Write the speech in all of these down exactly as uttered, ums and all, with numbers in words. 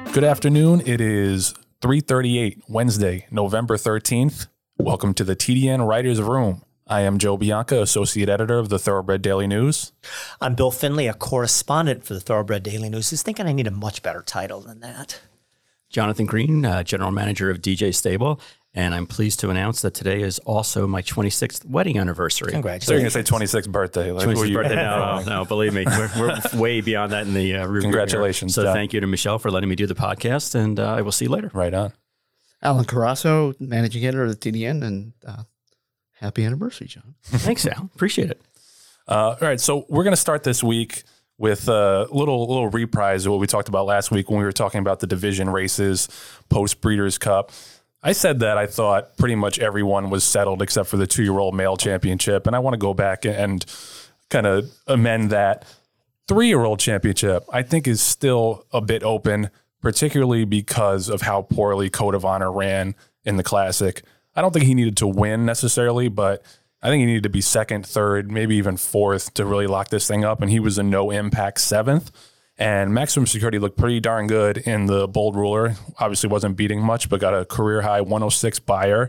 Good afternoon. It is three thirty-eight, Wednesday, November thirteenth. Welcome to the T D N Writers Room. I am Joe Bianca, Associate Editor of the Thoroughbred Daily News. I'm Bill Finley, a correspondent for the Thoroughbred Daily News. Who's thinking I need a much better title than that? Jonathan Green, uh, General Manager of D J Stable. And I'm pleased to announce that today is also my twenty-sixth wedding anniversary. Congratulations. So you're going to say twenty-sixth birthday. Like, twenty-sixth you, birthday? No, no, believe me. We're, we're way beyond that in the uh, review. Congratulations. So John. Thank you to Michelle for letting me do the podcast, and uh, I will see you later. Right on. Alan Carasso, Managing Editor of the T D N, and uh, happy anniversary, John. Thanks, Al. Appreciate it. Uh, all right, so we're going to start this week with a little little reprise of what we talked about last week when we were talking about the division races, post-Breeders' Cup. I said that I thought pretty much everyone was settled except for the two-year-old male championship, and I want to go back and kind of amend that. Three-year-old championship, I think, is still a bit open, particularly because of how poorly Code of Honor ran in the Classic. I don't think he needed to win necessarily, but I think he needed to be second, third, maybe even fourth to really lock this thing up, and he was a no-impact seventh. And Maximum Security looked pretty darn good in the Bold Ruler. Obviously wasn't beating much, but got a career-high one oh six buyer.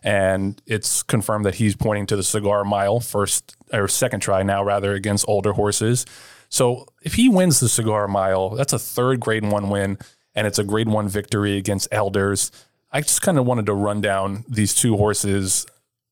And it's confirmed that he's pointing to the Cigar Mile first or second try now, rather, against older horses. So if he wins the Cigar Mile, that's a third Grade one win, and it's a Grade one victory against Elders. I just kind of wanted to run down these two horses'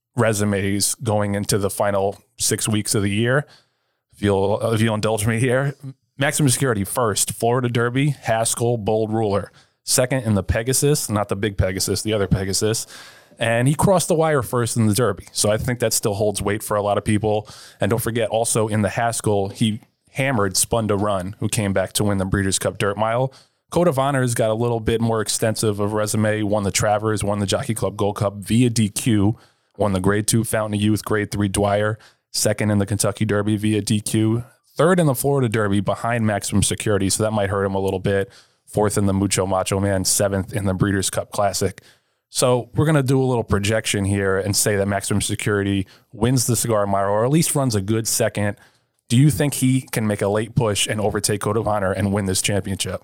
resumes going into the final six weeks of the year. If you'll, if you'll indulge me here. Maximum Security first, Florida Derby, Haskell, Bold Ruler. Second in the Pegasus, not the big Pegasus, the other Pegasus. And he crossed the wire first in the Derby. So I think that still holds weight for a lot of people. And don't forget, also in the Haskell, he hammered Spun to Run, who came back to win the Breeders' Cup Dirt Mile. Code of Honor's got a little bit more extensive of resume. Won the Travers, won the Jockey Club Gold Cup via D Q, won the Grade two Fountain of Youth, Grade three Dwyer, second in the Kentucky Derby via D Q, third in the Florida Derby behind Maximum Security, so that might hurt him a little bit. Fourth in the Mucho Macho Man, seventh in the Breeders' Cup Classic. So we're going to do a little projection here and say that Maximum Security wins the Cigar Mile, or at least runs a good second. Do you think he can make a late push and overtake Code of Honor and win this championship?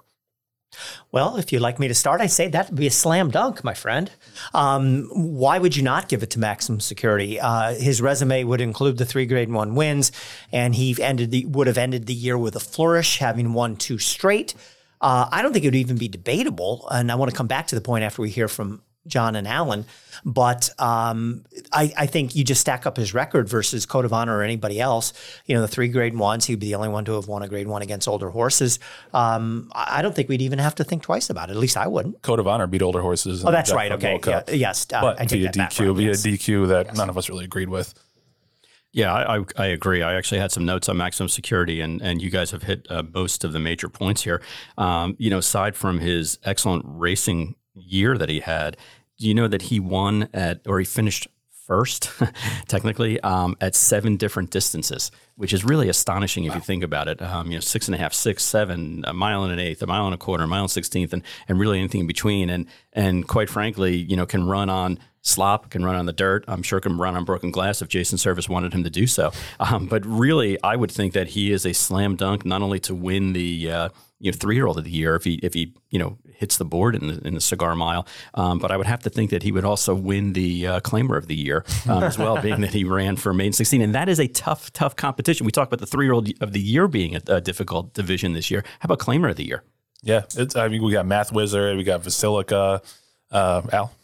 Well, if you'd like me to start, I say that would be a slam dunk, my friend. Um, why would you not give it to Maximum Security? Uh, his resume would include the three Grade one wins, and he ended the, would have ended the year with a flourish, having won two straight. Uh, I don't think it would even be debatable, and I want to come back to the point after we hear from John and Alan, but um, I, I think you just stack up his record versus Code of Honor or anybody else. You know, the three Grade ones, he'd be the only one to have won a Grade one against older horses. Um, I don't think we'd even have to think twice about it. At least I wouldn't. Code of Honor beat older horses. Oh, that's right. Okay. Yeah, yes. Uh, but I take via that D Q, back, right, via yes. D Q that Yes. none of us really agreed with. Yeah, I, I, I agree. I actually had some notes on Maximum Security, and, and you guys have hit uh, most of the major points here. Um, you know, aside from his excellent racing year that he had, do you know that he won at, or he finished first, technically, um, at seven different distances, which is really astonishing if wow. you think about it. Um, you know, six and a half, six, seven, a mile and an eighth, a mile and a quarter, a mile and sixteenth, and and really anything in between. And and quite frankly, you know, can run on slop, can run on the dirt. I'm sure can run on broken glass if Jason Service wanted him to do so. Um, but really, I would think that he is a slam dunk, not only to win the uh, you know three-year-old of the year if he if he you know hits the board in the in the Cigar Mile, um, but I would have to think that he would also win the uh, Claimer of the Year um, as well, being that he ran for Maiden sixteen, and that is a tough tough competition. We talk about the three-year-old of the year being a, a difficult division this year. How about Claimer of the Year? Yeah, it's, I mean we got Math Wizard, we got Basilica, uh, Al.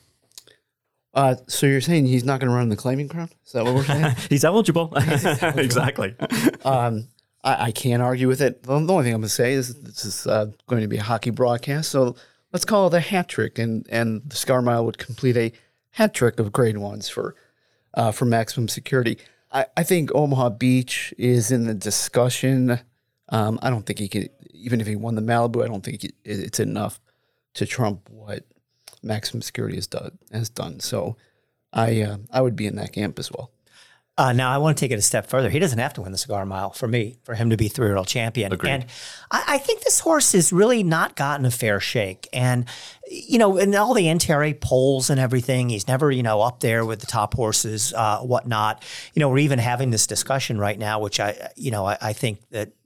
Uh, so you're saying he's not going to run the Claiming Crown? Is that what we're saying? He's eligible. Exactly. um, I, I can't argue with it. The only thing I'm going to say is this is uh, going to be a hockey broadcast, so let's call it a hat trick, and, and the Cigar Mile would complete a hat trick of Grade ones for uh, for Maximum Security. I, I think Omaha Beach is in the discussion. Um, I don't think he could, even if he won the Malibu, I don't think it, it's enough to trump what Maximum Security has done. Has done. So I uh, I would be in that camp as well. Uh, now, I want to take it a step further. He doesn't have to win the Cigar Mile for me, for him to be three-year-old champion. Agreed. And I, I think this horse has really not gotten a fair shake. And, you know, in all the N T R A polls and everything, he's never, you know, up there with the top horses, uh, whatnot. You know, we're even having this discussion right now, which I, you know, I, I think that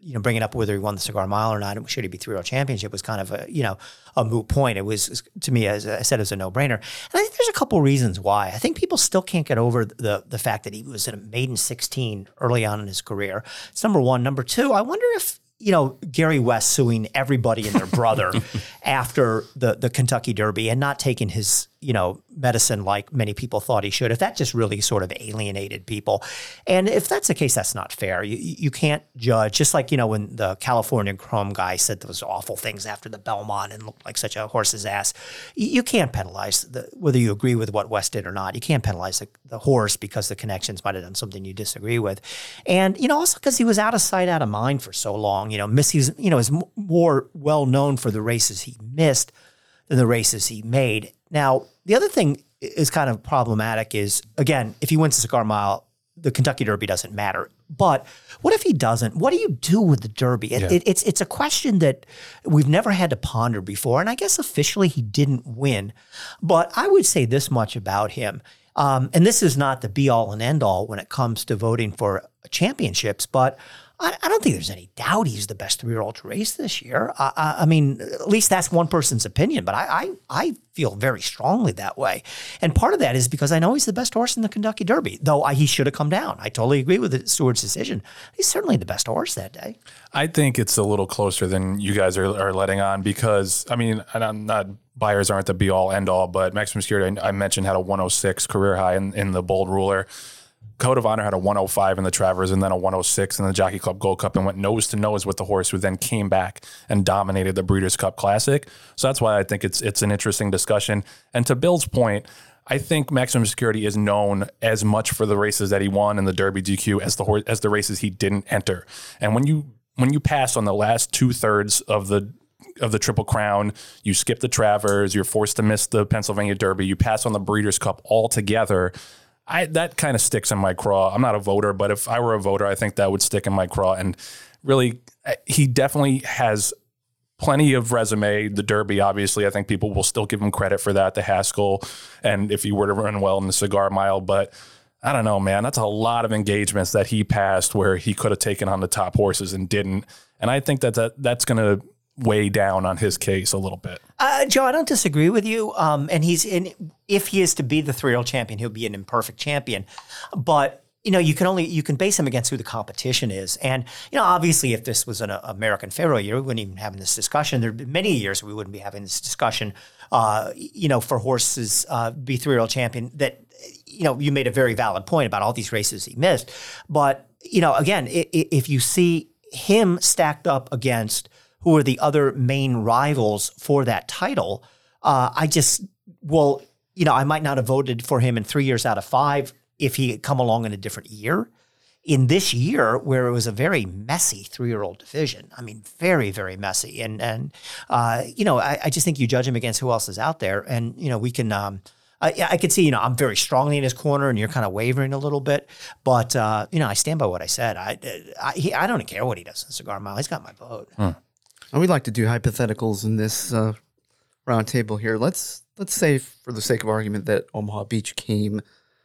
you know, bringing up whether he won the Cigar Mile or not, and should he be three-year-old championship was kind of a, you know, a moot point. It was, to me, as I said, it was a no-brainer. And I think there's a couple reasons why. I think people still can't get over the the fact that he was a maiden sixteen early on in his career. It's number one. Number two, I wonder if, you know, Gary West suing everybody and their brother after the, the Kentucky Derby and not taking his, you know, medicine like many people thought he should, if that just really sort of alienated people. And if that's the case, that's not fair. You you can't judge, just like, you know, when the California Chrome guy said those awful things after the Belmont and looked like such a horse's ass. You, you can't penalize, the, whether you agree with what West did or not, you can't penalize the, the horse because the connections might have done something you disagree with. And, you know, also because he was out of sight, out of mind for so long. You know, miss, he's, you know, is more well known for the races he missed than the races he made. Now, the other thing is kind of problematic is, again, if he wins the Cigar Mile, the Kentucky Derby doesn't matter. But what if he doesn't? What do you do with the Derby? It, Yeah. it, it's it's a question that we've never had to ponder before. And I guess officially he didn't win. But I would say this much about him. Um, and this is not the be-all and end-all when it comes to voting for championships, but I, I don't think there's any doubt he's the best three-year-old to race this year. I, I, I mean, at least that's one person's opinion, but I, I I feel very strongly that way. And part of that is because I know he's the best horse in the Kentucky Derby, though I, he should have come down. I totally agree with the steward's decision. He's certainly the best horse that day. I think it's a little closer than you guys are, are letting on because, I mean, and I'm not, buyers aren't the be-all, end-all, but Maximum Security, I, I mentioned, had a one oh six career high in, in the Bold Ruler. Code of Honor had a one oh five in the Travers and then a one oh six in the Jockey Club Gold Cup and went nose to nose with the horse who then came back and dominated the Breeders' Cup Classic. So that's why I think it's it's an interesting discussion. And to Bill's point, I think Maximum Security is known as much for the races that he won in the Derby D Q as the horse, as the races he didn't enter. And when you when you pass on the last two thirds of the of the Triple Crown, you skip the Travers, you're forced to miss the Pennsylvania Derby, you pass on the Breeders' Cup altogether. I, that kind of sticks in my craw. I'm not a voter, but if I were a voter, I think that would stick in my craw. And really, he definitely has plenty of resume. The Derby, obviously, I think people will still give him credit for that, the Haskell, and if he were to run well in the Cigar Mile. But I don't know, man. That's a lot of engagements that he passed where he could have taken on the top horses and didn't. And I think that, that that's going to weigh down on his case a little bit. Uh, Joe, I don't disagree with you. Um, and he's in, if he is to be the three-year-old champion, he'll be an imperfect champion. But, you know, you can only, you can base him against who the competition is. And, you know, obviously if this was an uh, American Pharoah year, we wouldn't even be having this discussion. There'd be many years we wouldn't be having this discussion, uh, you know, for horses, uh, be three-year-old champion that, you know, you made a very valid point about all these races he missed. But, you know, again, i- i- if you see him stacked up against who are the other main rivals for that title, uh, I just, well, you know, I might not have voted for him in three years out of five if he had come along in a different year. In this year, where it was a very messy three-year-old division, I mean, very, very messy. And, and uh, you know, I, I just think you judge him against who else is out there. And, you know, we can, um, I, I could see, you know, I'm very strongly in his corner and you're kind of wavering a little bit. But, uh, you know, I stand by what I said. I, I, he, I don't care what he does in the Cigar Mile. He's got my vote. Hmm. And we'd like to do hypotheticals in this uh, round table here. Let's let's say, for the sake of argument, that Omaha Beach came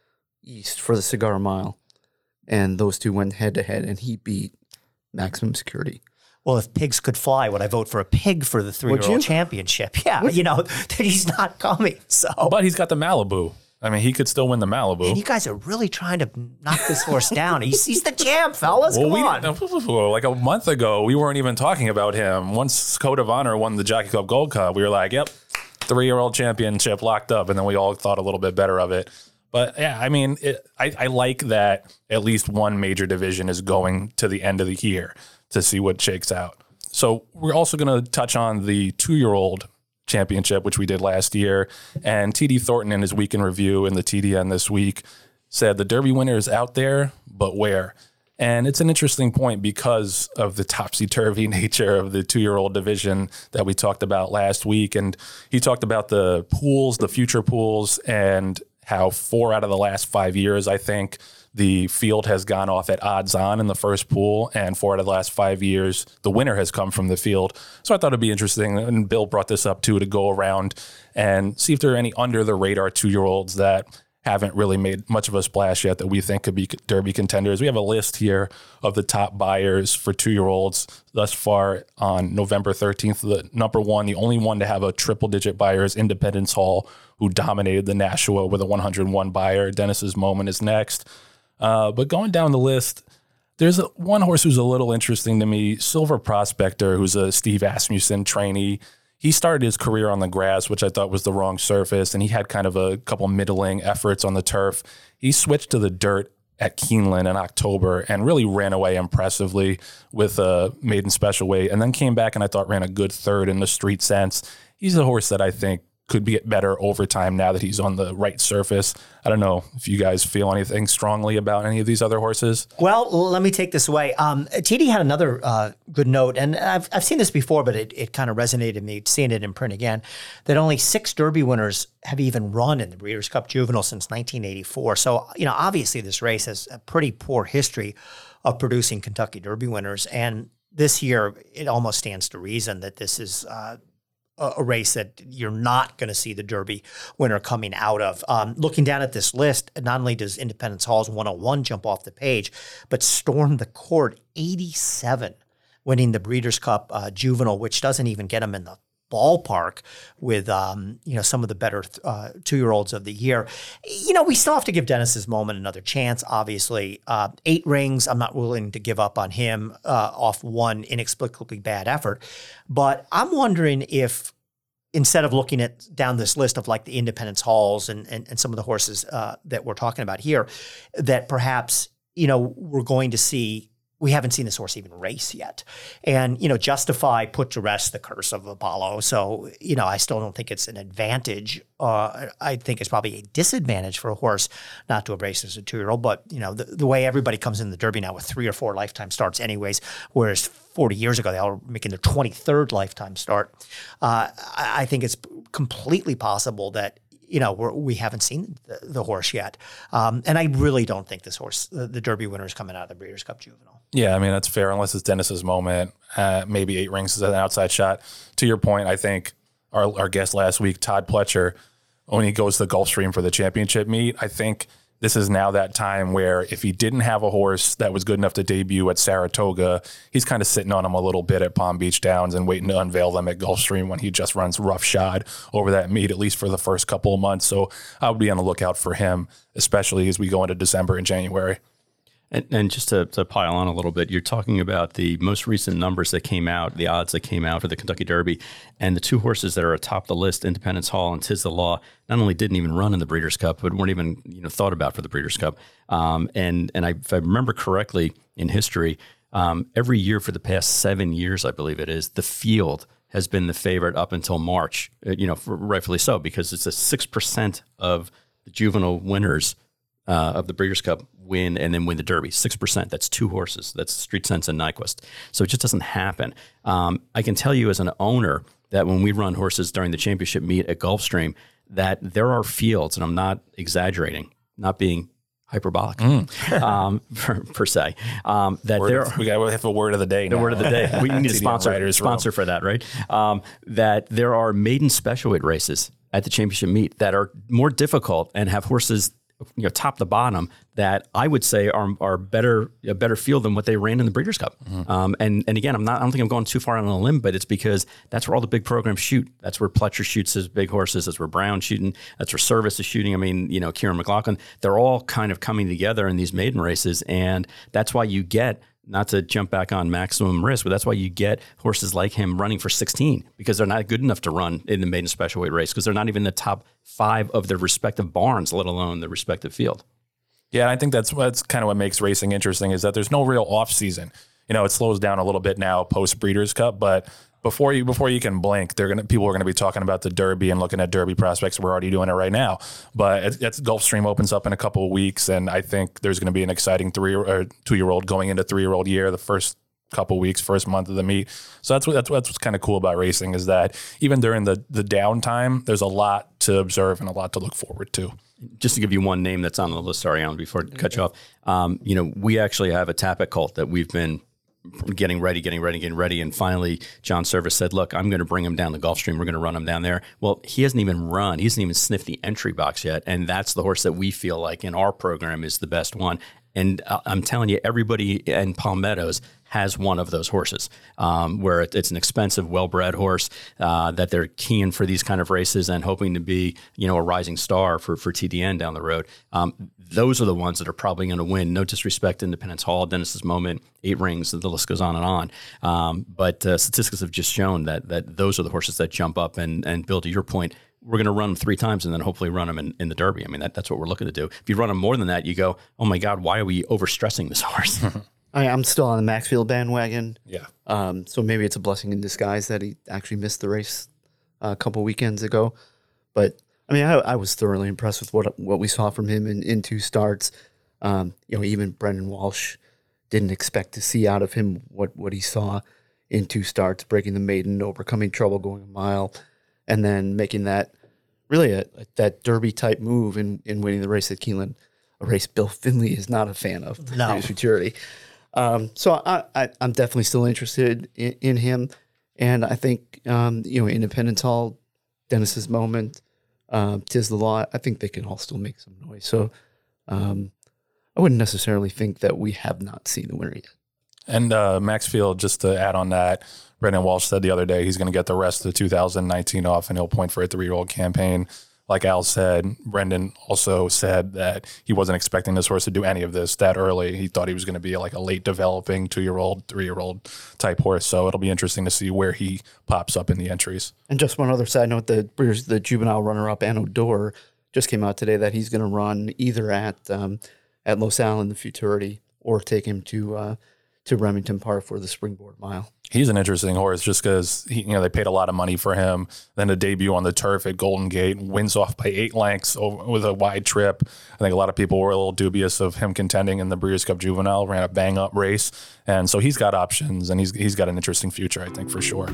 east for the Cigar Mile, and those two went head to head, and he beat Maximum Security. Well, if pigs could fly, would I vote for a pig for the three-year-old you? championship? Yeah, you know, that he's not coming. So, But he's got the Malibu. I mean, he could still win the Malibu. and you guys are really trying to knock this horse down. He's, he's the champ, fellas. Well, Come we, on. like a month ago, we weren't even talking about him. Once Code of Honor won the Jockey Club Gold Cup, we were like, yep, three-year-old championship locked up. And then we all thought a little bit better of it. But, yeah, I mean, it, I, I like that at least one major division is going to the end of the year to see what shakes out. So we're also going to touch on the two-year-old championship, which we did last year. And T D Thornton, in his week in review in the T D N this week, said the Derby winner is out there, but where? And it's an interesting point because of the topsy-turvy nature of the two-year-old division that we talked about last week. And he talked about the pools, the future pools, and how four out of the last five years, I think, the field has gone off at odds on in the first pool, and four out of the last five years, the winner has come from the field. So I thought it'd be interesting, and Bill brought this up too, to go around and see if there are any under the radar two-year-olds that haven't really made much of a splash yet that we think could be Derby contenders. We have a list here of the top buyers for two-year-olds thus far on November thirteenth. The number one, the only one to have a triple-digit buyer is Independence Hall, who dominated the Nashua with a one hundred one buyer. Dennis's Moment is next. Uh, but going down the list, there's a, one horse who's a little interesting to me, Silver Prospector, who's a Steve Asmussen trainee. He started his career on the grass, which I thought was the wrong surface, and he had kind of a couple middling efforts on the turf. He switched to the dirt at Keeneland in October and really ran away impressively with a maiden special weight, and then came back and I thought ran a good third in the Street Sense. He's a horse that I think could be better over time now that he's on the right surface. I don't know if you guys feel anything strongly about any of these other horses. Well, let me take this away. Um, T D had another uh, good note, and I've, I've seen this before, but it, it kind of resonated with me, seeing it in print again, that only six Derby winners have even run in the Breeders' Cup Juvenile since nineteen eighty-four. So, you know, obviously this race has a pretty poor history of producing Kentucky Derby winners, and this year it almost stands to reason that this is uh, a race that you're not going to see the Derby winner coming out of. Um, looking down at this list, not only does Independence Hall's one oh one jump off the page, but Storm the Court, eighty-seven, winning the Breeders' Cup uh, Juvenile, which doesn't even get him in the ballpark with um, you know some of the better uh, two-year-olds of the year. You know, we still have to give Dennis's Moment another chance, obviously. Uh, eight rings, I'm not willing to give up on him uh, off one inexplicably bad effort. But I'm wondering if, instead of looking at down this list of like the Independence Halls and, and, and some of the horses uh, that we're talking about here, that perhaps, you know, we're going to see, we haven't seen this horse even race yet. And, you know, Justify put to rest the curse of Apollo. So, you know, I still don't think it's an advantage. Uh, I think it's probably a disadvantage for a horse not to have raced as a two-year-old. But, you know, the, the way everybody comes in the Derby now with three or four lifetime starts anyways, whereas forty years ago, they all were making their twenty-third lifetime start. Uh, I, I think it's completely possible that, you know, we're, we haven't seen the, the horse yet. Um, and I really don't think this horse, the, the Derby winner, is coming out of the Breeders' Cup Juvenile. Yeah, I mean, that's fair, unless it's Dennis's Moment. Uh, maybe eight rings is an outside shot. To your point, I think our, our guest last week, Todd Pletcher, when he goes to the Gulfstream for the championship meet, I think this is now that time where if he didn't have a horse that was good enough to debut at Saratoga, he's kind of sitting on him a little bit at Palm Beach Downs and waiting to unveil them at Gulfstream when he just runs roughshod over that meet, at least for the first couple of months. So I would be on the lookout for him, especially as we go into December and January. And, and just to, to pile on a little bit, you're talking about the most recent numbers that came out, the odds that came out for the Kentucky Derby, and the two horses that are atop the list, Independence Hall and Tiz the Law, not only didn't even run in the Breeders' Cup, but weren't even you know thought about for the Breeders' Cup. Um, and and I, if I remember correctly in history, um, every year for the past seven years, I believe it is, the field has been the favorite up until March. You know, for, rightfully so, because it's a six percent of the juvenile winners uh, of the Breeders' Cup win and then win the Derby. six percent. That's two horses. That's Street Sense and Nyquist. So it just doesn't happen. Um, I can tell you as an owner that when we run horses during the championship meet at Gulfstream, that there are fields, and I'm not exaggerating, not being hyperbolic mm. um, per, per se, um, that word there of, we got to have a word of the day the now. word of the day. We need a sponsor, sponsor for that, right? Um, that there are maiden special weight races at the championship meet that are more difficult and have horses you know, top to bottom that I would say are are better a better field than what they ran in the Breeders' Cup. Mm-hmm. Um, and and again, I'm not. I don't think I'm going too far on a limb, but it's because that's where all the big programs shoot. That's where Pletcher shoots his big horses. That's where Brown shooting. That's where Service is shooting. I mean, you know, Kieran McLaughlin. They're all kind of coming together in these maiden races, and that's why you get. Not to jump back on Maximum Risk, but that's why you get horses like him running for sixteen because they're not good enough to run in the maiden special weight race because they're not even in the top five of their respective barns, let alone the respective field. Yeah, and I think that's that's kind of what makes racing interesting is that there's no real off season. You know, it slows down a little bit now post Breeders' Cup, but before you before you can blink, they're gonna people are gonna be talking about the Derby and looking at Derby prospects. We're already doing it right now, but it's, it's Gulfstream opens up in a couple of weeks, and I think there's gonna be an exciting three or two year old going into three year old year. The first couple of weeks, first month of the meet. So that's what that's, that's what's kind of cool about racing is that even during the the downtime, there's a lot to observe and a lot to look forward to. Just to give you one name that's on the list, sorry, Alan, before I cut you off, um, you know, we actually have a Tapit colt that we've been getting ready, getting ready, getting ready. And finally, John Service said, look, I'm going to bring him down the Gulfstream. We're going to run him down there. Well, he hasn't even run. He hasn't even sniffed the entry box yet. And that's the horse that we feel like in our program is the best one. And I'm telling you, everybody in Palmettos has one of those horses um, where it, it's an expensive, well-bred horse uh, that they're keen for these kind of races and hoping to be, you know, a rising star for, for T D N down the road. Um, those are the ones that are probably going to win. No disrespect to Independence Hall, Dennis's Moment, Eight Rings, the list goes on and on. Um, but uh, statistics have just shown that that those are the horses that jump up and, and Bill, to your point, we're going to run them three times and then hopefully run them in, in the Derby. I mean, that, that's what we're looking to do. If you run them more than that, you go, oh my God, why are we overstressing this horse? I, I'm still on the Maxfield bandwagon. Yeah. Um, so maybe it's a blessing in disguise that he actually missed the race uh, a couple weekends ago. But I mean, I, I was thoroughly impressed with what what we saw from him in, in two starts. Um, you know, even Brendan Walsh didn't expect to see out of him what, what he saw in two starts, breaking the maiden, overcoming trouble going a mile, and then making that really a, a, that Derby type move in, in winning the race at Keeneland, a race Bill Finley is not a fan of. No. British Futurity. Um, so I, I, I'm definitely still interested in, in him, and I think um, you know Independence Hall, Dennis's Moment, uh, Tis the Law. I think they can all still make some noise. So um, I wouldn't necessarily think that we have not seen the winner yet. And uh, Maxfield, just to add on that, Brendan Walsh said the other day he's going to get the rest of the two thousand nineteen off and he'll point for a three-year-old campaign. Like Al said, Brendan also said that he wasn't expecting this horse to do any of this that early. He thought he was going to be like a late developing two-year-old, three-year-old type horse. So it'll be interesting to see where he pops up in the entries. And just one other side note, the Breeders, the juvenile runner-up, Anno Dor, just came out today that he's going to run either at um, at Los Al in the Futurity or take him to uh, to Remington Park for the Springboard Mile. He's an interesting horse just because you know they paid a lot of money for him. Then to debut on the turf at Golden Gate, wins off by eight lengths over, with a wide trip. I think a lot of people were a little dubious of him contending in the Breeders' Cup Juvenile. Ran a bang up race, and so he's got options and he's he's got an interesting future, I think, for sure.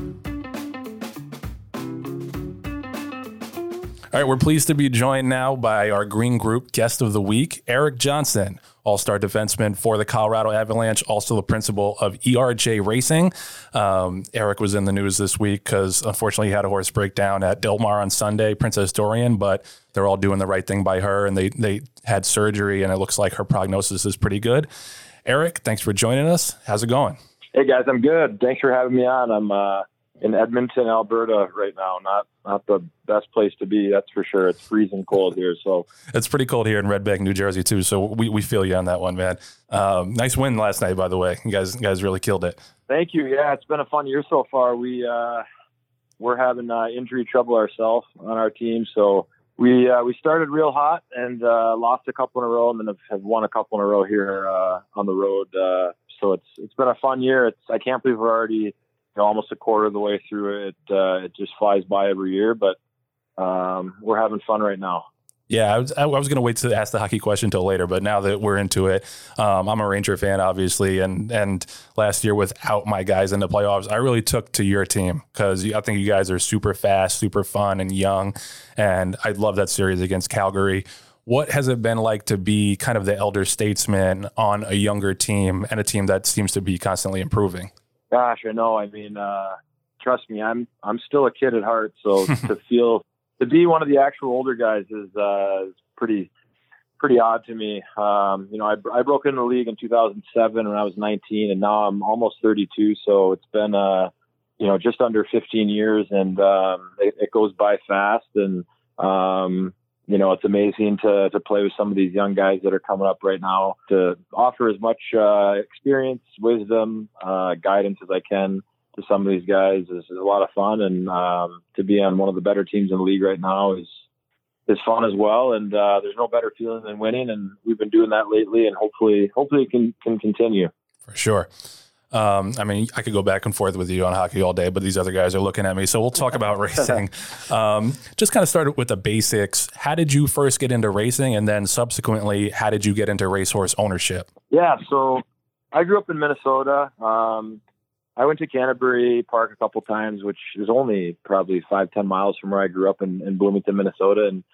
All right, we're pleased to be joined now by our Green Group guest of the week, Eric Johnson, all-star defenseman for the Colorado Avalanche, also the principal of E R J Racing. Um, Eric was in the news this week because unfortunately he had a horse breakdown at Del Mar on Sunday, Princess Dorian, but they're all doing the right thing by her, and they they had surgery, and it looks like her prognosis is pretty good. Eric, thanks for joining us. How's it going? Hey, guys, I'm good. Thanks for having me on. I'm uh, in Edmonton, Alberta right now. Not not the best place to be, that's for sure. It's freezing cold here. So it's pretty cold here in Red Bank, New Jersey, too. So we, we feel you on that one, man. Um, nice win last night, by the way. You guys, you guys really killed it. Thank you. Yeah, it's been a fun year so far. We uh, we're having uh, injury trouble ourselves on our team, so we uh, we started real hot and uh, lost a couple in a row, and then have, have won a couple in a row here uh, on the road. Uh, so it's it's been a fun year. It's I can't believe we're already you know, almost a quarter of the way through it. Uh, it just flies by every year, but um, we're having fun right now. Yeah, I was, I was going to wait to ask the hockey question until later, but now that we're into it, um, I'm a Ranger fan, obviously, and and last year without my guys in the playoffs, I really took to your team because I think you guys are super fast, super fun, and young, and I love that series against Calgary. What has it been like to be kind of the elder statesman on a younger team and a team that seems to be constantly improving? Gosh, I know. I mean, uh, trust me, I'm I'm still a kid at heart, so to feel to be one of the actual older guys is uh, is pretty pretty odd to me. Um, you know, I, I broke into the league in two thousand seven when I was nineteen, and now I'm almost thirty-two. So it's been uh, you know just under fifteen years, and um, it, it goes by fast. And um, you know, it's amazing to to play with some of these young guys that are coming up right now, to offer as much uh, experience, wisdom, uh, guidance as I can to some of these guys is, is a lot of fun. And um, to be on one of the better teams in the league right now is is fun as well. And uh, there's no better feeling than winning. And we've been doing that lately, and hopefully, hopefully it can, can continue. For sure. Um, I mean, I could go back and forth with you on hockey all day, but these other guys are looking at me. So we'll talk about racing. Um, just kind of started with the basics. How did you first get into racing? And then subsequently, how did you get into racehorse ownership? Yeah, so I grew up in Minnesota. Um, I went to Canterbury Park a couple times, which is only probably five, ten miles from where I grew up in, in Bloomington, Minnesota. And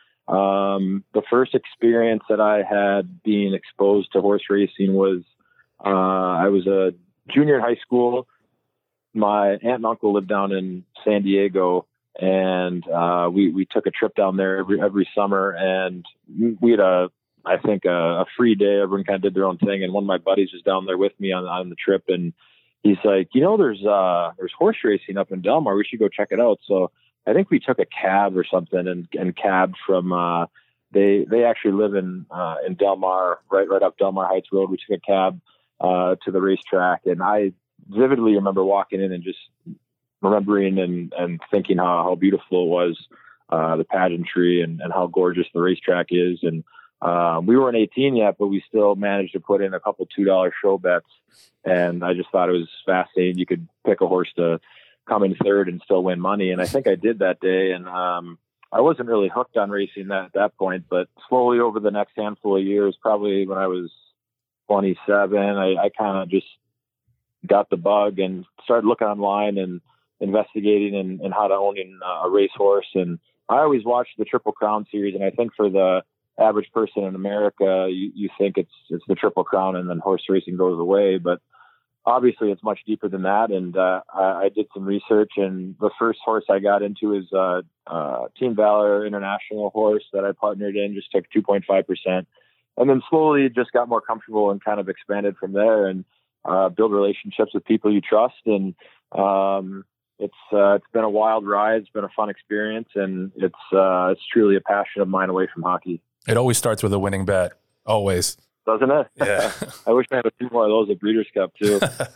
um, the first experience that I had being exposed to horse racing was uh, I was a junior in high school, my aunt and uncle lived down in San Diego, and uh, we we took a trip down there every every summer, and we had a I think a, a free day. Everyone kind of did their own thing, and one of my buddies was down there with me on on the trip, and he's like, you know, there's uh there's horse racing up in Del Mar. We should go check it out. So I think we took a cab or something, and and cabbed from. Uh, they they actually live in uh, in Del Mar, right right up Del Mar Heights Road. We took a cab uh, to the racetrack, and I vividly remember walking in and just remembering and, and thinking how, how beautiful it was, uh, the pageantry and, and how gorgeous the racetrack is. And uh, we weren't eighteen yet, but we still managed to put in a couple two dollar show bets. And I just thought it was fascinating. You could pick a horse to come in third and still win money. And I think I did that day. And um, I wasn't really hooked on racing that, at that point, but slowly over the next handful of years, probably when I was twenty-seven, I, I kind of just got the bug and started looking online and investigating and, and how to own a racehorse. And I always watched the Triple Crown series. And I think for the average person in America, you, you think it's, it's the Triple Crown and then horse racing goes away, but obviously it's much deeper than that. And, uh, I, I did some research, and the first horse I got into is, uh, uh, Team Valor International horse that I partnered in, just took two point five percent. And then slowly just got more comfortable and kind of expanded from there, and, uh, build relationships with people you trust. And, um, it's, uh, it's been a wild ride. It's been a fun experience, and it's, uh, it's truly a passion of mine away from hockey. It always starts with a winning bet. Always. Doesn't it? Yeah. I wish I had a few more of those at Breeders' Cup too.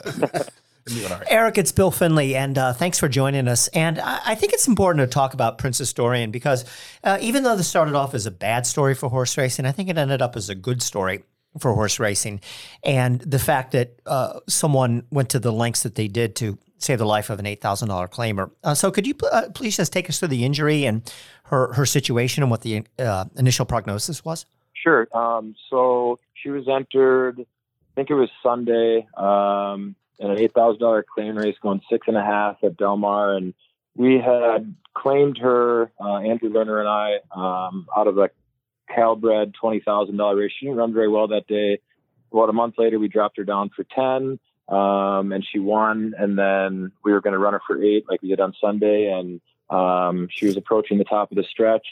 Eric, it's Bill Finley, and uh, thanks for joining us. And I, I think it's important to talk about Princess Dorian because uh, even though this started off as a bad story for horse racing, I think it ended up as a good story for horse racing. And the fact that uh, someone went to the lengths that they did to save the life of an eight thousand dollars claimer. Uh, so could you uh, please just take us through the injury and her, her situation and what the uh, initial prognosis was? Sure. Um, so she was entered, I think it was Sunday, um, in an eight thousand dollars claim race going six and a half at Del Mar. And we had claimed her, uh, Andrew Lerner and I, um, out of a Calbred twenty thousand dollars race. She didn't run very well that day. About a month later, we dropped her down for ten, um, and she won. And then we were going to run her for eight like we did on Sunday. And um, she was approaching the top of the stretch,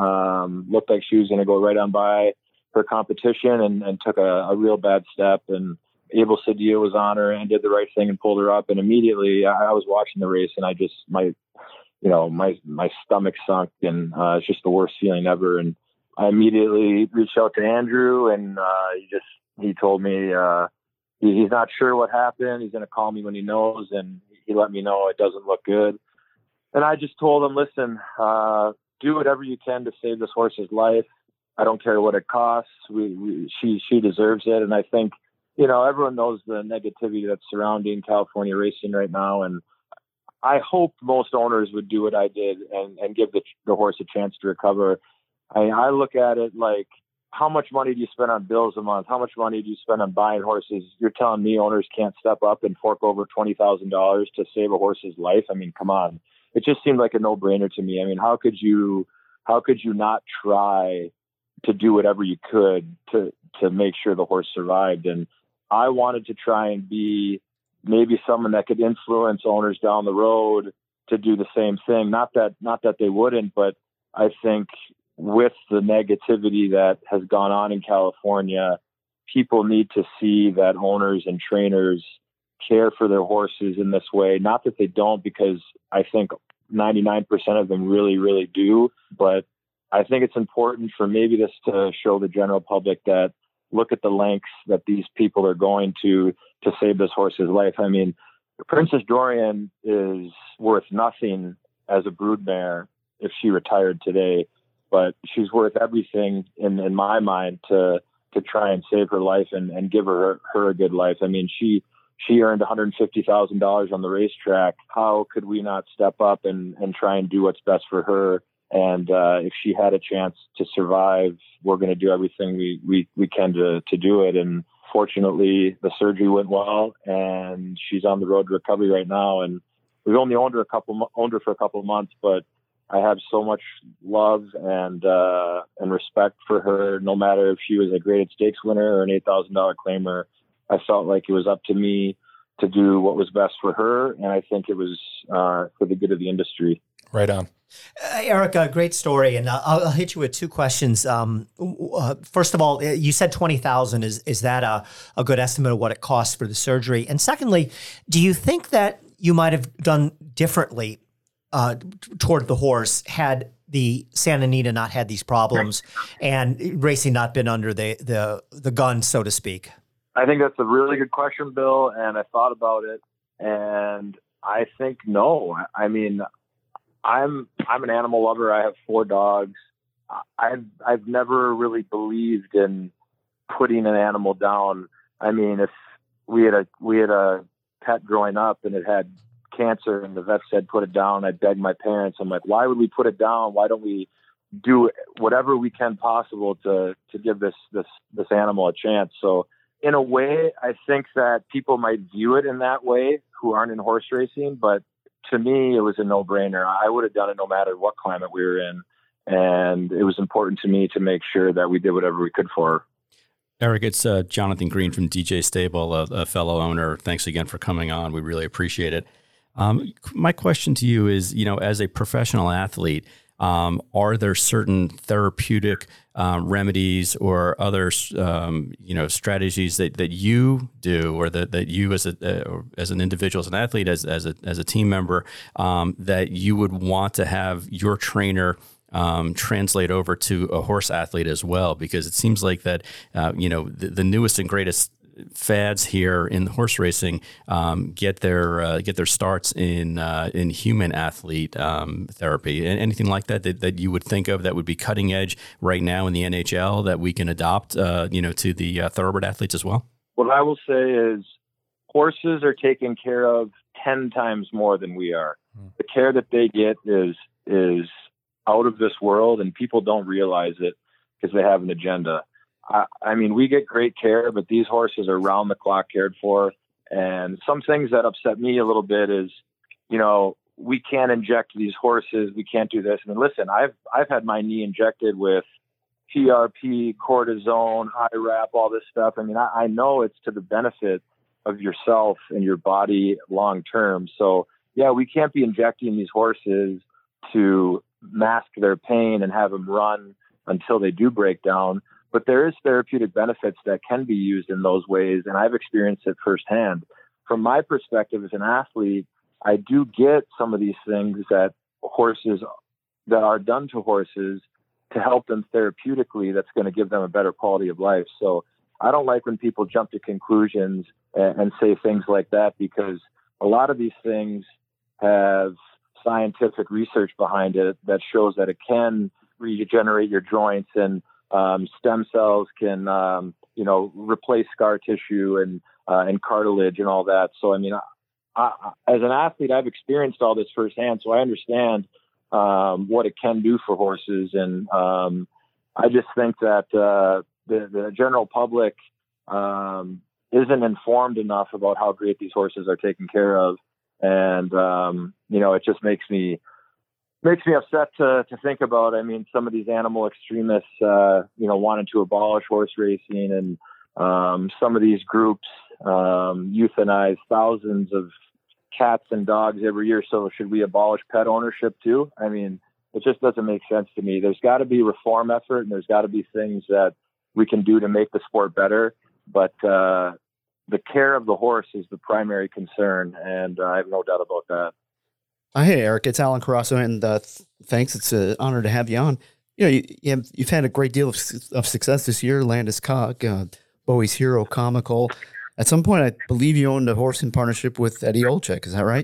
um, looked like she was going to go right on by her competition, and, and took a, a real bad step. And Abel Cedillo was on her and did the right thing and pulled her up. And immediately I, I was watching the race, and I just, my, you know, my, my stomach sunk, and uh, it's just the worst feeling ever. And I immediately reached out to Andrew, and uh, he just, he told me uh, he, he's not sure what happened. He's going to call me when he knows. And he let me know it doesn't look good. And I just told him, listen, uh, do whatever you can to save this horse's life. I don't care what it costs. We, we, she, she deserves it. And I think, you know, everyone knows the negativity that's surrounding California racing right now. And I hope most owners would do what I did and, and give the, the horse a chance to recover. I, I look at it like, how much money do you spend on bills a month? How much money do you spend on buying horses? You're telling me owners can't step up and fork over twenty thousand dollars to save a horse's life? I mean, come on. It just seemed like a no-brainer to me. I mean, how could you, how could you not try to do whatever you could to, to make sure the horse survived? And I wanted to try and be maybe someone that could influence owners down the road to do the same thing. Not that, not that they wouldn't, but I think with the negativity that has gone on in California, people need to see that owners and trainers care for their horses in this way. Not that they don't, because I think ninety-nine percent of them really, really do. But I think it's important for maybe this to show the general public that look at the lengths that these people are going to to save this horse's life. I mean, Princess Dorian is worth nothing as a broodmare if she retired today, but she's worth everything in, in my mind to to try and save her life and, and give her her a good life. I mean, she she earned one hundred fifty thousand dollars on the racetrack. How could we not step up and, and try and do what's best for her? And uh, if she had a chance to survive, we're going to do everything we, we, we can to, to do it. And fortunately, the surgery went well, and she's on the road to recovery right now. And we've only owned her a couple owned her for a couple of months, but I have so much love and uh, and respect for her. No matter if she was a graded stakes winner or an eight thousand dollars claimer, I felt like it was up to me to do what was best for her. And I think it was uh, for the good of the industry. Right on. Uh, Eric, a great story, and uh, I'll, I'll hit you with two questions. Um, uh, first of all, you said twenty thousand. Is is that a, a good estimate of what it costs for the surgery? And secondly, do you think that you might have done differently uh, toward the horse had the Santa Anita not had these problems and racing not been under the the the gun, so to speak? I think that's a really good question, Bill, and I thought about it, and I think no. I mean, I'm I'm an animal lover. I have four dogs. I've I've never really believed in putting an animal down. I mean, if we had a we had a pet growing up and it had cancer and the vet said put it down, I'd beg my parents. I'm like, why would we put it down? Why don't we do whatever we can possible to to give this this this animal a chance? So in a way, I think that people might view it in that way who aren't in horse racing, but to me, it was a no-brainer. I would have done it no matter what climate we were in. And it was important to me to make sure that we did whatever we could for her. Eric, it's uh, Jonathan Green from D J Stable, a, a fellow owner. Thanks again for coming on. We really appreciate it. Um, my question to you is, you know, as a professional athlete, um, are there certain therapeutic um, remedies or other, um, you know, strategies that, that you do, or that, that you as a uh, as an individual, as an athlete, as as a as a team member, um, that you would want to have your trainer um, translate over to a horse athlete as well? Because it seems like that, uh, you know, the, the newest and greatest fads here in horse racing um, get their uh, get their starts in uh, in human athlete um, therapy. And anything like that, that that you would think of that would be cutting edge right now in the N H L that we can adopt, uh, you know, to the uh, thoroughbred athletes as well. What I will say is, horses are taken care of ten times more than we are. Hmm. The care that they get is is out of this world, and people don't realize it because they have an agenda. I, I mean, we get great care, but these horses are round the clock cared for. And some things that upset me a little bit is, you know, we can't inject these horses. We can't do this. I mean, listen, I've, I've had my knee injected with P R P, cortisone, I RAP, all this stuff. I mean, I, I know it's to the benefit of yourself and your body long-term. So yeah, we can't be injecting these horses to mask their pain and have them run until they do break down. But there is therapeutic benefits that can be used in those ways, and I've experienced it firsthand. From my perspective as an athlete, I do get some of these things that horses that are done to horses to help them therapeutically. That's going to give them a better quality of life. So I don't like when people jump to conclusions and, and say things like that, because a lot of these things have scientific research behind it that shows that it can regenerate your joints, and Um, stem cells can, um, you know, replace scar tissue and uh, and cartilage and all that. So, I mean, I, I, as an athlete, I've experienced all this firsthand, so I understand um, what it can do for horses. And um, I just think that uh, the, the general public um, isn't informed enough about how great these horses are taken care of. And, um, you know, it just makes me Makes me upset to, to think about. I mean, some of these animal extremists, uh, you know, wanted to abolish horse racing, and um, some of these groups um, euthanize thousands of cats and dogs every year. So should we abolish pet ownership too? I mean, it just doesn't make sense to me. There's got to be reform effort, and there's got to be things that we can do to make the sport better. But uh, the care of the horse is the primary concern, and uh, I have no doubt about that. Uh, hey, Eric, it's Alan Carasso, and uh, th- thanks. It's an honor to have you on. You know, you, you have, you've had a great deal of, of success this year. Landeskog, uh, Bowie's Hero, Comical. At some point, I believe you owned a horse in partnership with Eddie Olczyk. Is that right?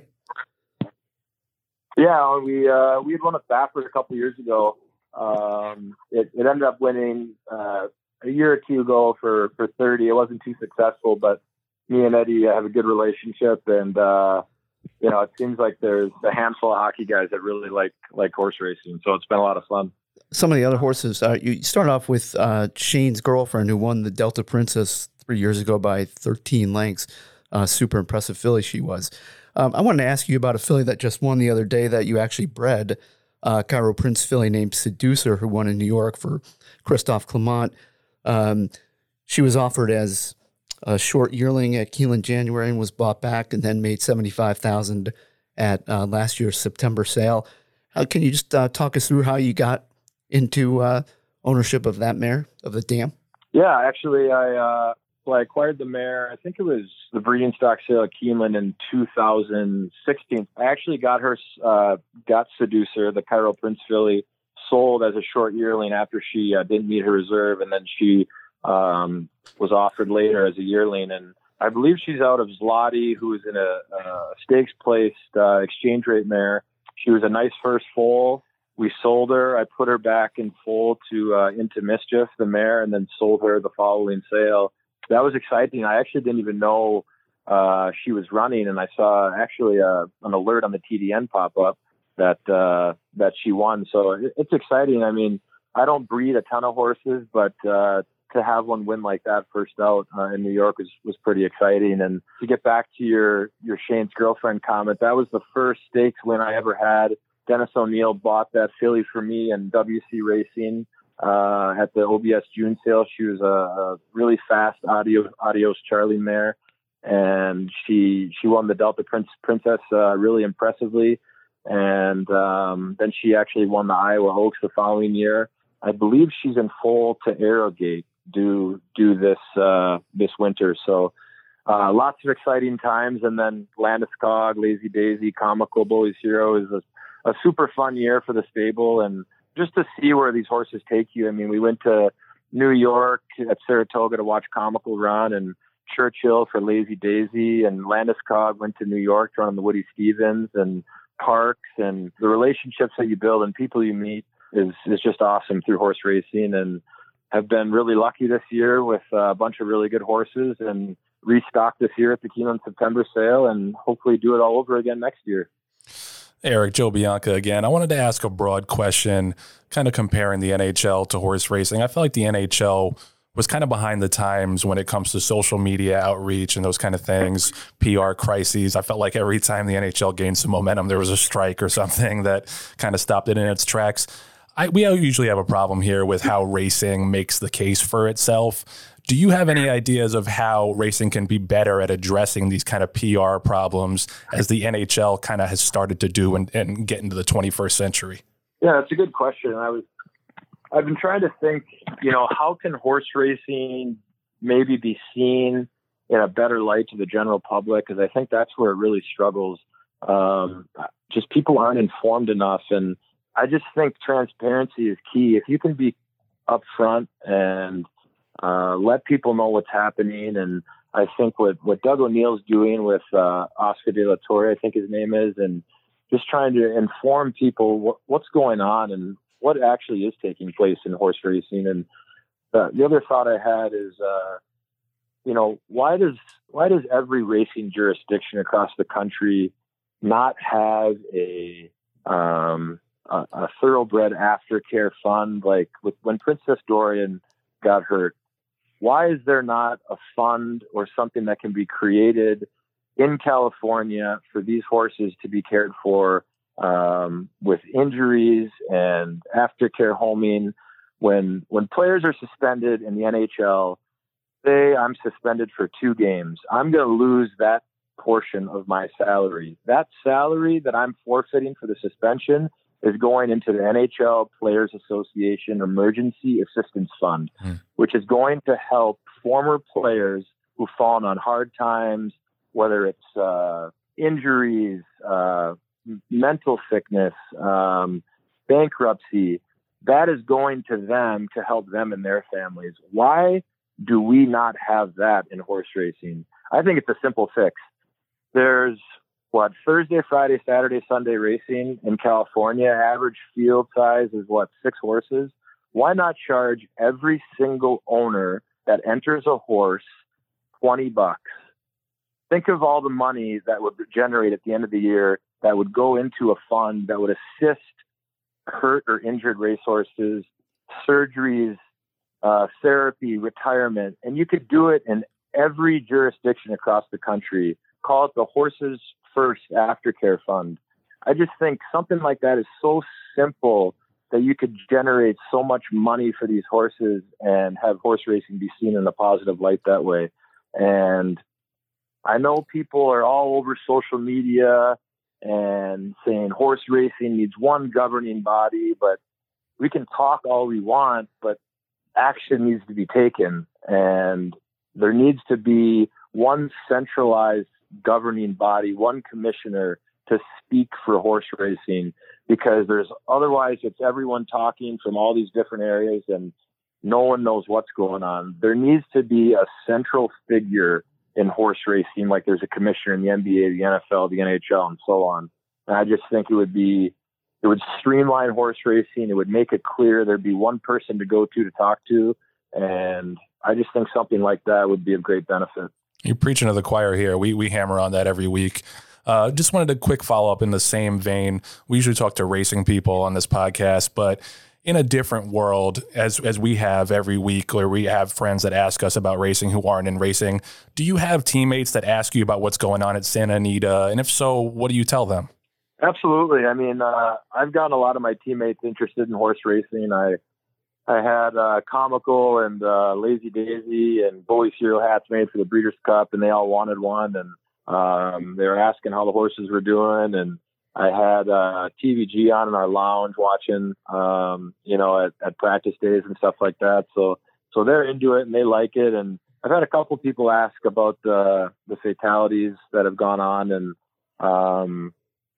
Yeah, we uh, we had won a Baffert a couple years ago. Um, it, it ended up winning uh, a year or two ago for, for thirty. It wasn't too successful, but me and Eddie have a good relationship, and uh, you know, it seems like there's a handful of hockey guys that really like like horse racing. So it's been a lot of fun. Some of the other horses, uh, you start off with uh, Shane's girlfriend, who won the Delta Princess three years ago by thirteen lengths. Uh, super impressive filly she was. Um, I wanted to ask you about a filly that just won the other day that you actually bred, uh, Cairo Prince filly named Seducer, who won in New York for Christophe Clement. Um, she was offered as a short yearling at Keeneland January and was bought back and then made seventy-five thousand dollars at uh, last year's September sale. How can you just uh, talk us through how you got into uh, ownership of that mare, of the dam? Yeah, actually, I uh, well, I acquired the mare. I think it was the breeding stock sale at Keeneland in two thousand sixteen. I actually got her, uh, got Seducer, the Cairo Prince filly, sold as a short yearling after she uh, didn't meet her reserve, and then she um, was offered later as a yearling. And I believe she's out of Zloty, who is in a, a stakes-placed uh, exchange rate mare. She was a nice first foal. We sold her. I put her back in foal to uh, Into Mischief, the mare, and then sold her the following sale. That was exciting. I actually didn't even know uh, she was running, and I saw actually uh, an alert on the T D N pop up that uh, that she won. So it, it's exciting. I mean, I don't breed a ton of horses, but uh, to have one win like that first out uh, in New York was, was pretty exciting. And to get back to your, your Shane's girlfriend comment, that was the first stakes win I ever had. Dennis O'Neill bought that filly for me and W C Racing uh, at the O B S June sale. She was a, a really fast audio, Adios Charlie mare, and she she won the Delta Prince, Princess uh, really impressively. And um, then she actually won the Iowa Oaks the following year. I believe she's in foal to Arrogate due due this uh, this winter. So uh, lots of exciting times. And then Landeskog, Lazy Daisy, Comical, Bully's Hero is a, a super fun year for the stable. And just to see where these horses take you. I mean, we went to New York at Saratoga to watch Comical run, and Churchill for Lazy Daisy, and Landeskog went to New York to run the Woody Stevens, and Parks, and the relationships that you build and people you meet is, is just awesome through horse racing. And have been really lucky this year with a bunch of really good horses, and restock this year at the Keeneland September sale, and hopefully do it all over again next year. Eric, Joe Bianca again. I wanted to ask a broad question, kind of comparing the N H L to horse racing. I feel like the N H L was kind of behind the times when it comes to social media outreach and those kind of things, P R crises. I felt like every time the N H L gained some momentum, there was a strike or something that kind of stopped it in its tracks. I, we usually have a problem here with how racing makes the case for itself. Do you have any ideas of how racing can be better at addressing these kind of P R problems as the N H L kind of has started to do and, and get into the twenty-first century? Yeah, that's a good question. I was, I've been trying to think, you know, how can horse racing maybe be seen in a better light to the general public? Because I think that's where it really struggles. Um, just people aren't informed enough. And I just think transparency is key. If you can be upfront and uh, let people know what's happening. And I think what, what Doug O'Neill's doing with uh, Oscar De La Torre, I think his name is, and just trying to inform people what, what's going on and what actually is taking place in horse racing. And uh, the other thought I had is, uh, you know, why does why does every racing jurisdiction across the country not have a um, a, a thoroughbred aftercare fund? Like with, when Princess Dorian got hurt, why is there not a fund or something that can be created in California for these horses to be cared for um, with injuries and aftercare homing? When when players are suspended in the N H L, say I'm suspended for two games, I'm going to lose that portion of my salary. That salary that I'm forfeiting for the suspension is going into the N H L Players Association Emergency Assistance Fund, mm. which is going to help former players who've fallen on hard times, whether it's uh, injuries, uh, mental sickness, um, bankruptcy. That is going to them to help them and their families. Why do we not have that in horse racing? I think it's a simple fix. There's what, Thursday, Friday, Saturday, Sunday racing in California. Average field size is what, six horses? Why not charge every single owner that enters a horse twenty bucks? Think of all the money that would generate at the end of the year that would go into a fund that would assist hurt or injured racehorses, surgeries, uh, therapy, retirement. And you could do it in every jurisdiction across the country. Call it the Horses First Aftercare Fund. I just think something like that is so simple that you could generate so much money for these horses and have horse racing be seen in a positive light that way. And I know people are all over social media and saying horse racing needs one governing body, but we can talk all we want, but action needs to be taken. And there needs to be one centralized governing body, one commissioner to speak for horse racing, because there's otherwise it's everyone talking from all these different areas and no one knows what's going on. There needs to be a central figure in horse racing, like there's a commissioner in the N B A, the N F L, the N H L, and so on. And I just think it would be, it would streamline horse racing. It would make it clear. There'd be one person to go to to talk to. And I just think something like that would be of great benefit. You're preaching to the choir here. We we hammer on that every week. Uh, just wanted a quick follow up in the same vein. We usually talk to racing people on this podcast, but in a different world, as as we have every week, or we have friends that ask us about racing who aren't in racing, do you have teammates that ask you about what's going on at Santa Anita? And if so, what do you tell them? Absolutely. I mean, uh, I've gotten a lot of my teammates interested in horse racing. I I had uh, Comical and uh, Lazy Daisy and Bully Serial hats made for the Breeders' Cup, and they all wanted one. And um, they were asking how the horses were doing. And I had uh, T V G on in our lounge watching, um, you know, at, at practice days and stuff like that. So, so they're into it and they like it. And I've had a couple people ask about the the fatalities that have gone on, and um,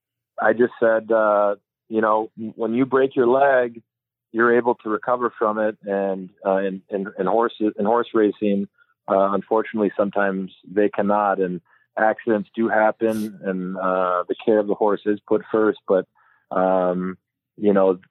I just said, uh, you know, when you break your leg, you're able to recover from it. And uh, in, in, in horses in horse racing, uh, unfortunately, sometimes they cannot. And accidents do happen, and uh, the care of the horse is put first. But, um, you know,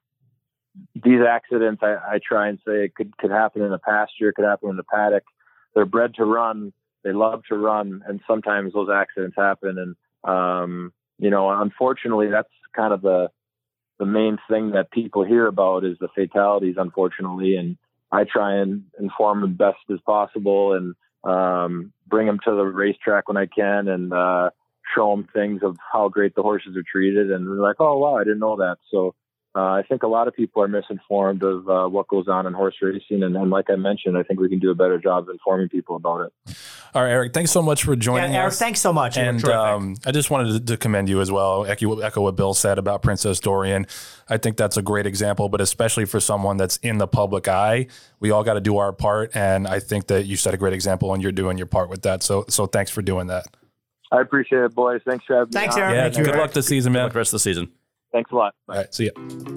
these accidents, I, I try and say it could, could happen in a pasture, it could happen in the paddock. They're bred to run. They love to run. And sometimes those accidents happen. And, um, you know, unfortunately, that's kind of the, the main thing that people hear about is the fatalities, unfortunately. And I try and inform them best as possible, and um, bring them to the racetrack when I can, and uh, show them things of how great the horses are treated. And they're like, oh, wow, I didn't know that. So uh, I think a lot of people are misinformed of uh, what goes on in horse racing. And, and like I mentioned, I think we can do a better job of informing people about it. All right, Eric, thanks so much for joining yeah, Eric, us. thanks so much. And um, I just wanted to, to commend you as well. Echo, echo what Bill said about Princess Dorian. I think that's a great example, but especially for someone that's in the public eye, we all got to do our part. And I think that you set a great example, and you're doing your part with that. So, so thanks for doing that. I appreciate it, boys. Thanks for having Thanks, me on. Eric. Yeah, Thank you, good Eric. luck this season, man. Good luck the rest of the season. Thanks a lot. All right, see ya.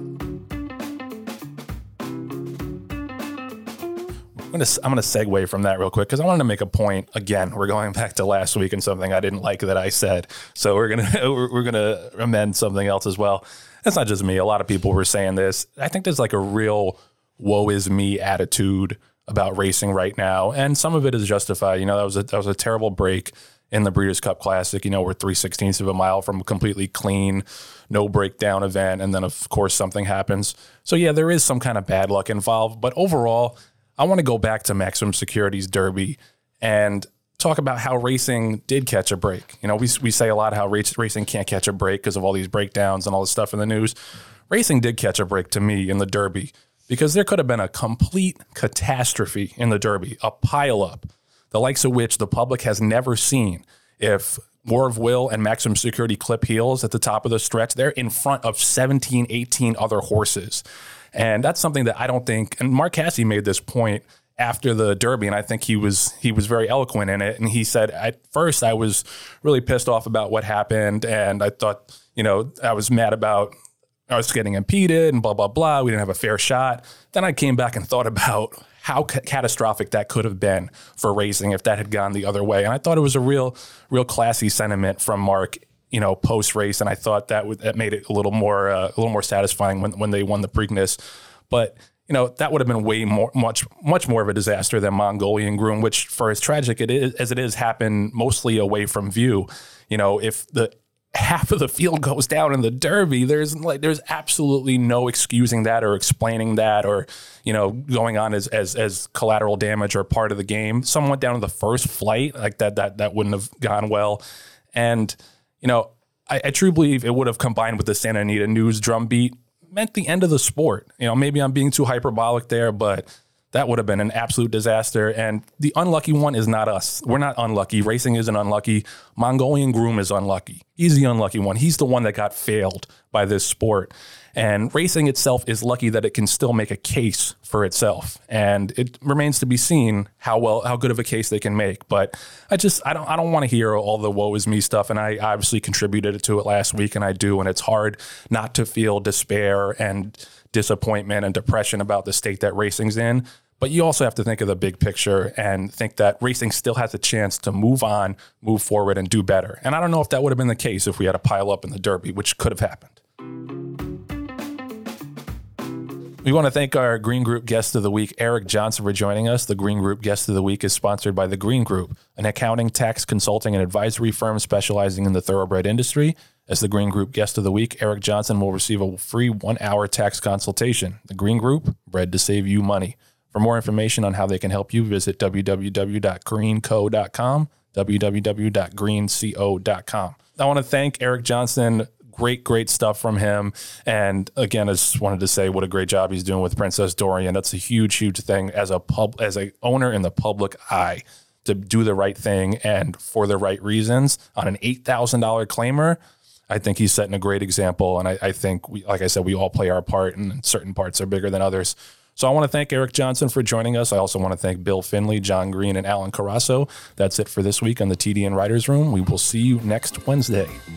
I'm gonna I'm gonna segue from that real quick, because I wanted to make a point. Again, we're going back to last week and something I didn't like that I said. So we're gonna we're, we're gonna amend something else as well. That's not just me. A lot of people were saying this. I think there's like a real woe is me attitude about racing right now, and some of it is justified. You know, that was a that was a terrible break in the Breeders' Cup Classic. You know, we're three sixteenths of a mile from a completely clean, no breakdown event, and then of course something happens. So yeah, there is some kind of bad luck involved, but overall, I want to go back to Maximum Security's Derby and talk about how racing did catch a break. You know, we we say a lot how race, racing can't catch a break because of all these breakdowns and all this stuff in the news. Racing did catch a break to me in the Derby, because there could have been a complete catastrophe in the Derby, a pileup, the likes of which the public has never seen. If War of Will and Maximum Security clip heels at the top of the stretch, they're in front of seventeen, eighteen other horses. And that's something that I don't think, and Mark Cassidy made this point after the Derby, and I think he was he was very eloquent in it. And he said, at first I was really pissed off about what happened, and I thought, you know, I was mad about us getting impeded and blah, blah, blah. We didn't have a fair shot. Then I came back and thought about how ca- catastrophic that could have been for racing if that had gone the other way. And I thought it was a real, real classy sentiment from Mark, you know, post race, and I thought that would, that made it a little more uh, a little more satisfying when when they won the Preakness. But you know, that would have been way more much much more of a disaster than Mongolian Groom, which, for as tragic it is as it is, happened mostly away from view. You know, if the half of the field goes down in the Derby, there's like there's absolutely no excusing that or explaining that, or you know, going on as as as collateral damage or part of the game. Someone went down in the first flight, like that that that wouldn't have gone well. And you know, I, I truly believe it would have, combined with the Santa Anita news drumbeat, meant the end of the sport. You know, maybe I'm being too hyperbolic there, but that would have been an absolute disaster. And the unlucky one is not us. We're not unlucky. Racing isn't unlucky. Mongolian Groom is unlucky. He's the unlucky one. He's the one that got failed by this sport. And racing itself is lucky that it can still make a case for itself. And it remains to be seen how well, how good of a case they can make. But I just, I don't, I don't want to hear all the woe is me stuff. And I obviously contributed to it last week, and I do. And it's hard not to feel despair and disappointment and depression about the state that racing's in. But you also have to think of the big picture and think that racing still has a chance to move on, move forward, and do better. And I don't know if that would have been the case if we had a pile up in the Derby, which could have happened. We want to thank our Green Group Guest of the Week, Eric Johnson, for joining us. The Green Group Guest of the Week is sponsored by the Green Group, an accounting, tax, consulting, and advisory firm specializing in the thoroughbred industry. As the Green Group Guest of the Week, Eric Johnson will receive a free one-hour tax consultation. The Green Group, bred to save you money. For more information on how they can help you, visit w w w dot green co dot com, w w w dot green co dot com. I want to thank Eric Johnson. Great, great stuff from him. And again, I just wanted to say what a great job he's doing with Princess Dorian. That's a huge, huge thing as a pub, as a owner in the public eye, to do the right thing and for the right reasons on an eight thousand dollars claimer. I think he's setting a great example. And I, I think, we, like I said, we all play our part, and certain parts are bigger than others. So I want to thank Eric Johnson for joining us. I also want to thank Bill Finley, John Green, and Alan Carasso. That's it for this week on the T D N Writers Room. We will see you next Wednesday.